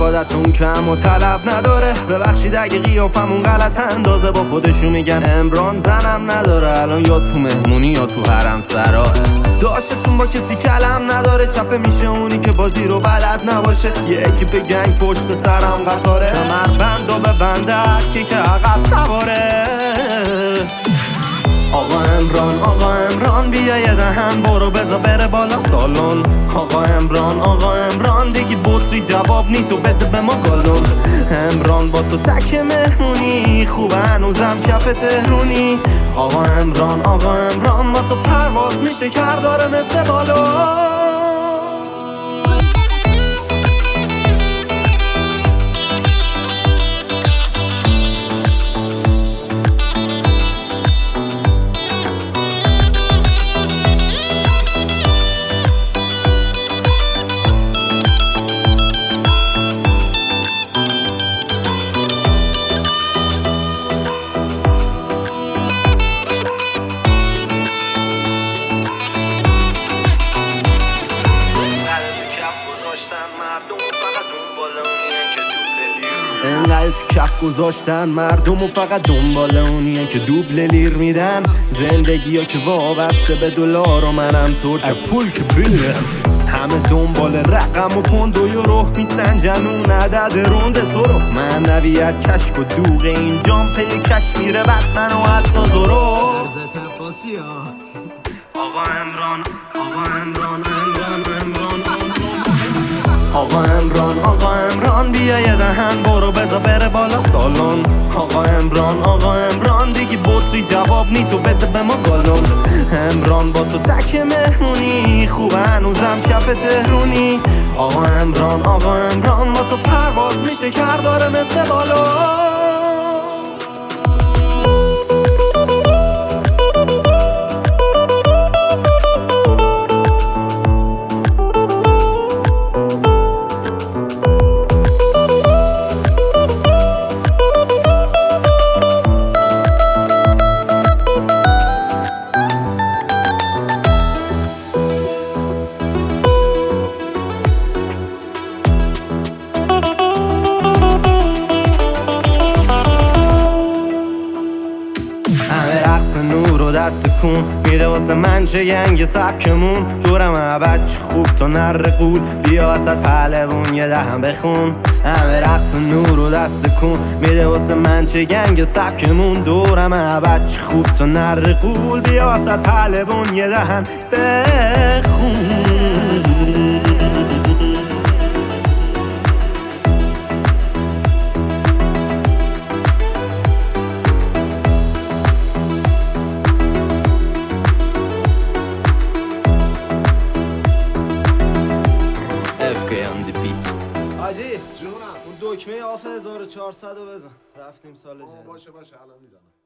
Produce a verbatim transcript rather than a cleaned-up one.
خانوادتون کم و طلب نداره. ببخشید اگه قیافمون غلط اندازه، با خودشون میگن امران زنم نداره. الان یا تو مهمونی یا تو حرم سراه. داشتتون با کسی کلم نداره، چپه میشه اونی که بازی رو بلد نباشه. یه اکیپ گنگ پشت سرم قطاره، کمر بند و ببندد که که عقب سواره. آقا امران آقا امران بیا یه دهن برو بزا بره بالا سالن. آقا امران آقا امران دیگی بطری جواب نی تو بده به ما گالون. امران با تو تک مهمونی خوبه هنوزم کف تهرونی. آقا امران آقا امران با تو پرواز میشه کرداره مثل بالون. انقدر تو کف گذاشتن مردم و فقط دنبال اونیه که دوبل لیر میدن. زندگی ها که وابسته به دلار و منم طور که پول که بیرم. همه دنبال رقم و پوند و یورو میسنجن اون عدد روند تو رو. من نویت کشک و دوغ این جام پی کش میره بطمن و حتی زورو. آقا امران آقا امران امران امران آقا امران آقا امران بیا یه دهن برو بزا بره بالا سالن. آقا امران آقا امران دیگی بطری جواب نی تو بده به ما گالون. امران با تو تک مهمونی خوبه هنوزم کف تهرونی. آقا امران آقا امران با تو پرواز میشه کرداره مثل بالون. نور و دست کون میده واسه من چه گنگ سبکمون. دورم بچه خوب تا نر قول بیا وسط پهلوون یه دهم بخون. همه رقص نور و دست کون میده واسه من چه گنگ سبکمون. دورم بچه خوب تا نر قول بیا وسط پهلوون یه دهن بخون. حاجی جونم اون دکمه آف هزار و چهارصد رو بزن، رفتیم سال جدید. باشه باشه الان میزنم.